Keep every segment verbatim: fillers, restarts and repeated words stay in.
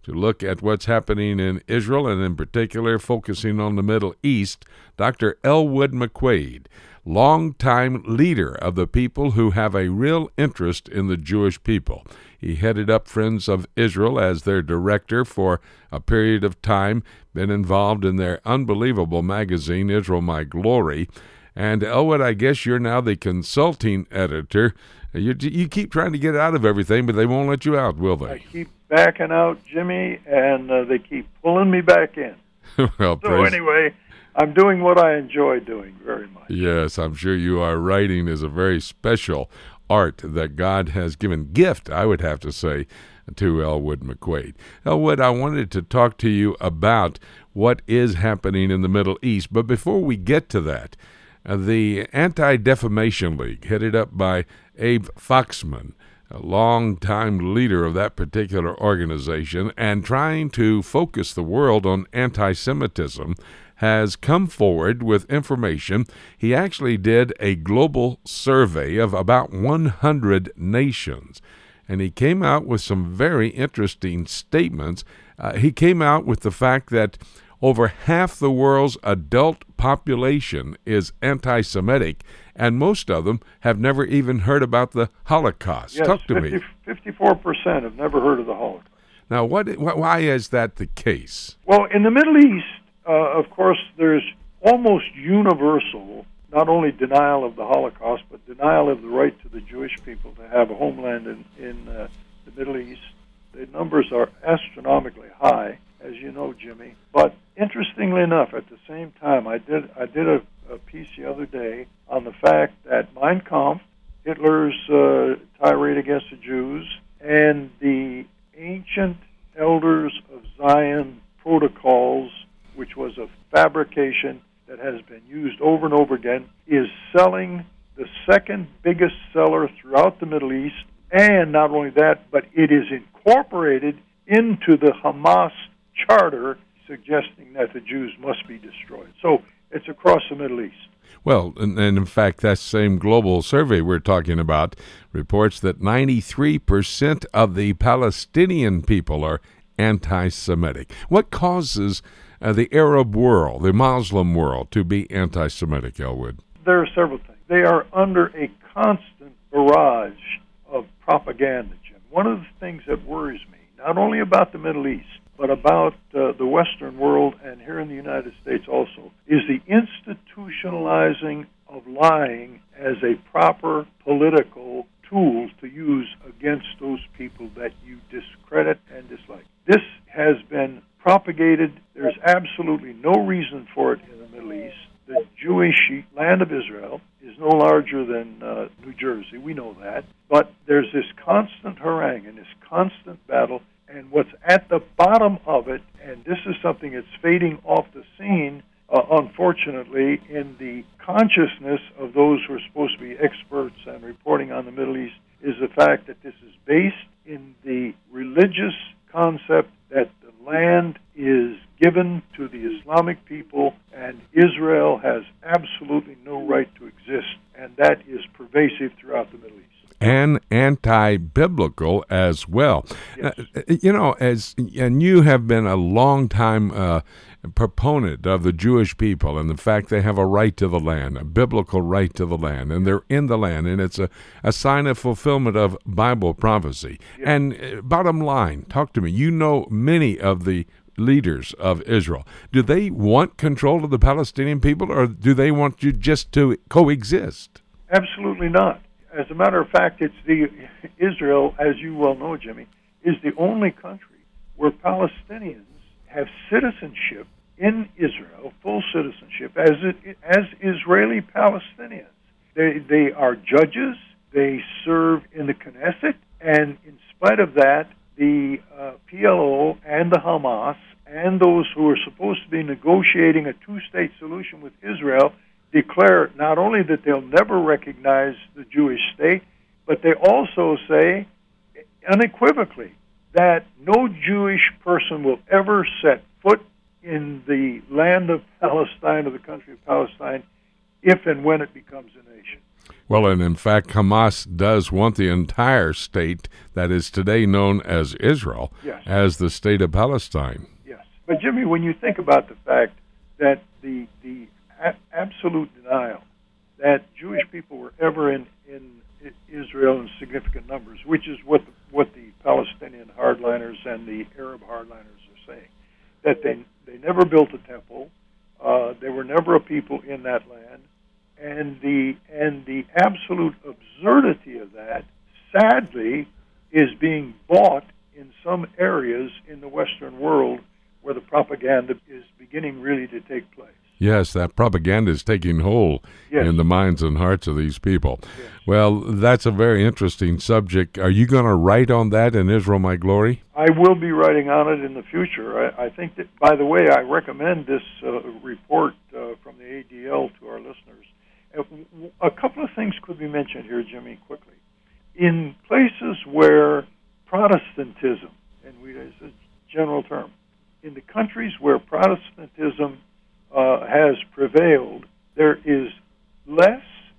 to look at what's happening in Israel, and in particular focusing on the Middle East, Doctor Elwood McQuaid, longtime leader of the people who have a real interest in the Jewish people. He headed up Friends of Israel as their director for a period of time, been involved in their unbelievable magazine, Israel My Glory. And Elwood, I guess you're now the consulting editor. You, you keep trying to get out of everything, but they won't let you out, will they? I keep backing out, Jimmy, and uh, they keep pulling me back in. well, so praise. anyway, I'm doing what I enjoy doing very much. Yes, I'm sure you are. Writing is a very special art that God has given, gift, I would have to say, to Elwood McQuaid. Elwood, I wanted to talk to you about what is happening in the Middle East, but before we get to that, uh, the Anti-Defamation League, headed up by Abe Foxman, a long-time leader of that particular organization, and trying to focus the world on anti-Semitism, has come forward with information. He actually did a global survey of about one hundred nations, and he came out with some very interesting statements. Uh, he came out with the fact that over half the world's adult population is anti-Semitic, and most of them have never even heard about the Holocaust. Yes, Talk to fifty, me. fifty-four percent have never heard of the Holocaust. Now, what, why is that the case? Well, in the Middle East, uh, of course, there's almost universal, not only denial of the Holocaust, but denial of the right to the Jewish people to have a homeland in, in uh, the Middle East. The numbers are astronomically high, as you know, Jimmy. But interestingly enough, at the same time, I did I did a, a piece the other day on the fact that Mein Kampf, Hitler's uh, tirade against the Jews, and the ancient elders of Zion protocols, which was a fabrication that has been used over and over again, is selling the second biggest seller throughout the Middle East. And not only that, but it is incorporated into the Hamas charter, suggesting that the Jews must be destroyed. So it's across the Middle East. Well, and, and in fact, that same global survey we're talking about reports that ninety-three percent of the Palestinian people are anti-Semitic. What causes uh, the Arab world, the Muslim world, to be anti-Semitic, Elwood? There are several things. They are under a constant barrage of propaganda, Jim. One of the things that worries me, not only about the Middle East, but about uh, the Western world and here in the United States also, is the institutionalizing of lying as a proper political tool to use against those people that you discredit and dislike. This has been propagated. There's absolutely no reason for it in the Middle East. The Jewish land of Israel is no larger than uh, New Jersey. We know that. But there's this constant harangue and this constant battle. And what's at the bottom of it, and this is something that's fading off the scene, uh, unfortunately, in the consciousness of those who are supposed to be experts and reporting on the Middle East, is the fact that this is based in the religious concept that the land is given to the Islamic people and Israel has absolutely no right to exist, and that is pervasive throughout the Middle East. And anti-biblical as well. Yes. Uh, you know, as and you have been a long time uh, proponent of the Jewish people and the fact they have a right to the land, a biblical right to the land, and they're in the land, and it's a, a sign of fulfillment of Bible prophecy. Yes. And uh, bottom line, talk to me. You know many of the leaders of Israel. Do they want control of the Palestinian people, or do they want you just to coexist? Absolutely not. As a matter of fact, it's the Israel, as you well know, Jimmy, is the only country where Palestinians have citizenship in Israel, full citizenship, as it, as Israeli Palestinians. They they are judges. They serve in the Knesset, and in spite of that, the uh, P L O and the Hamas and those who are supposed to be negotiating a two-state solution with Israel declare not only that they'll never recognize the Jewish state, but they also say unequivocally that no Jewish person will ever set foot in the land of Palestine or the country of Palestine if and when it becomes a nation. Well, and in fact, Hamas does want the entire state that is today known as Israel Yes. as the state of Palestine. Yes. But, Jimmy, when you think about the fact that the the a- absolute denial that Jewish people were ever in, in Israel in significant numbers, which is what the, what the Palestinian hardliners and the Arab hardliners are saying, that they they never built a temple, uh, they were never a people in that land, and the and the absolute absurdity of that, sadly, is being bought in some areas in the Western world where the propaganda is beginning really to take place. Yes, that propaganda is taking hold Yes. in the minds and hearts of these people. Yes. Well, that's a very interesting subject. Are you going to write on that in Israel, My Glory? I will be writing on it in the future. I, I think that, by the way, I recommend this uh, report uh, from the A D L to our listeners. Uh, A couple of things could be mentioned here, Jimmy, quickly. In places where Protestantism, and we, it's a general term, in the countries where Protestantism uh, has prevailed, there is less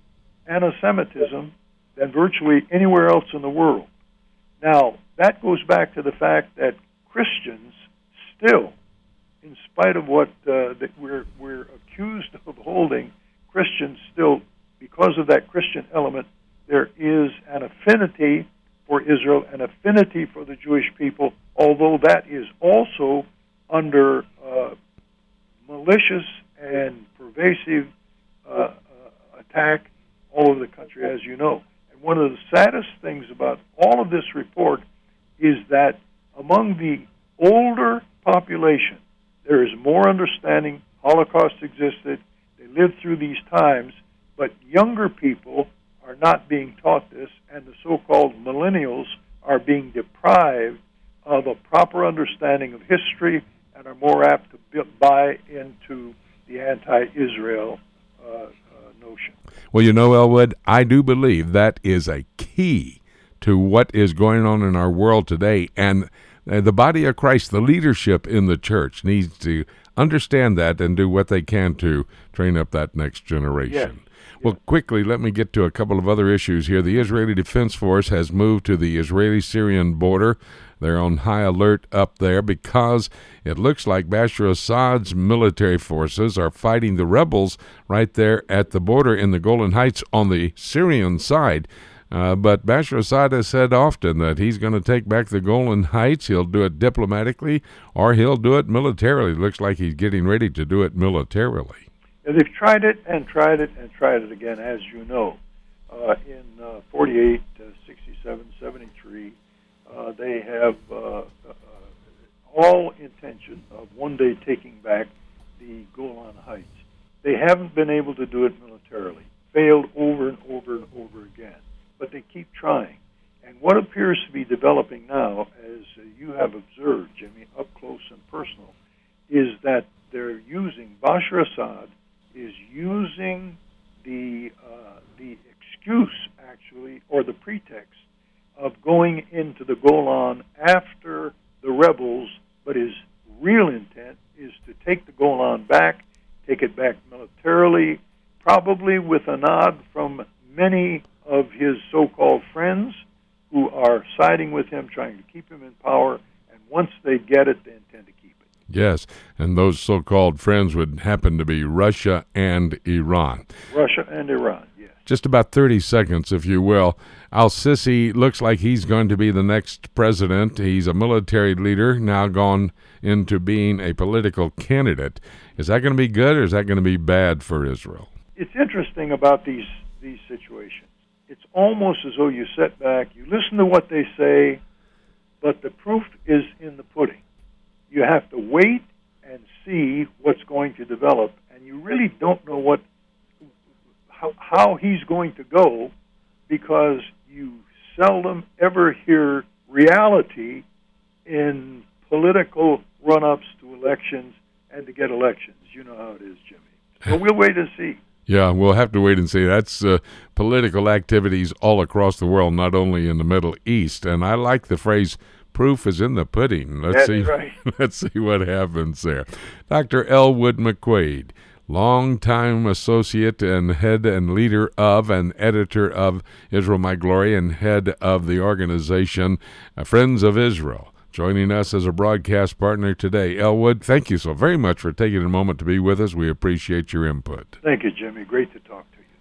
anti-Semitism than virtually anywhere else in the world. Now, that goes back to the fact that Christians still, in spite of what uh, that we're, we're accused of holding, Christians still, because of that Christian element, there is an affinity for Israel, an affinity for the Jewish people, although that is also under uh, malicious and pervasive uh, uh, attack all over the country, as you know. And one of the saddest things about all of this report is that among the older population, there is more understanding. Holocaust existed. They lived through these times, but younger people are not being taught this, and the so-called millennials are being deprived of a proper understanding of history and are more apt to buy into the anti-Israel uh, uh, notion. Well, you know, Elwood, I do believe that is a key to what is going on in our world today, and uh, the body of Christ, the leadership in the church, needs to understand that and do what they can to train up that next generation. Yes. Well, quickly, let me get to a couple of other issues here. The Israeli Defense Force has moved to the Israeli-Syrian border. They're on high alert up there because it looks like Bashar Assad's military forces are fighting the rebels right there at the border in the Golan Heights on the Syrian side. Uh, but Bashar Assad has said often that he's going to take back the Golan Heights. He'll do it diplomatically or he'll do it militarily. Looks like he's getting ready to do it militarily. And they've tried it and tried it and tried it again, as you know. Uh, in uh, forty-eight, uh, sixty-seven, seventy-three, uh, they have uh, uh, all intention of one day taking back the Golan Heights. They haven't been able to do it militarily, failed over and over and over again, but they keep trying. And what appears to be developing now, as uh, you have observed, Jimmy, up close and personal, is that they're using, Bashar Assad is using the uh, the excuse, actually, or the pretext of going into the Golan after the rebels, but his real intent is to take the Golan back, take it back militarily, probably with a nod from many of his so-called friends who are siding with him, trying to keep him in power, and once they get it, they intend to keep it. Yes, and those so-called friends would happen to be Russia and Iran. Russia and Iran, yes. Just about thirty seconds, if you will. Al-Sisi looks like he's going to be the next president. He's a military leader, now gone into being a political candidate. Is that going to be good or is that going to be bad for Israel? It's interesting about these these situations. It's almost as though you sit back, you listen to what they say, but the proof is in the pudding. You have to wait and see what's going to develop, and you really don't know what how, how he's going to go because you seldom ever hear reality in political run-ups to elections and to get elections. You know how it is, Jimmy. So we'll wait and see. Yeah, we'll have to wait and see. That's uh, political activities all across the world, not only in the Middle East. And I like the phrase, proof is in the pudding. Let's That's see. right. Let's see what happens there. Doctor Elwood McQuaid, longtime associate and head and leader of and editor of Israel My Glory and head of the organization uh, Friends of Israel, joining us as a broadcast partner today. Elwood, thank you so very much for taking a moment to be with us. We appreciate your input. Thank you, Jimmy. Great to talk to you.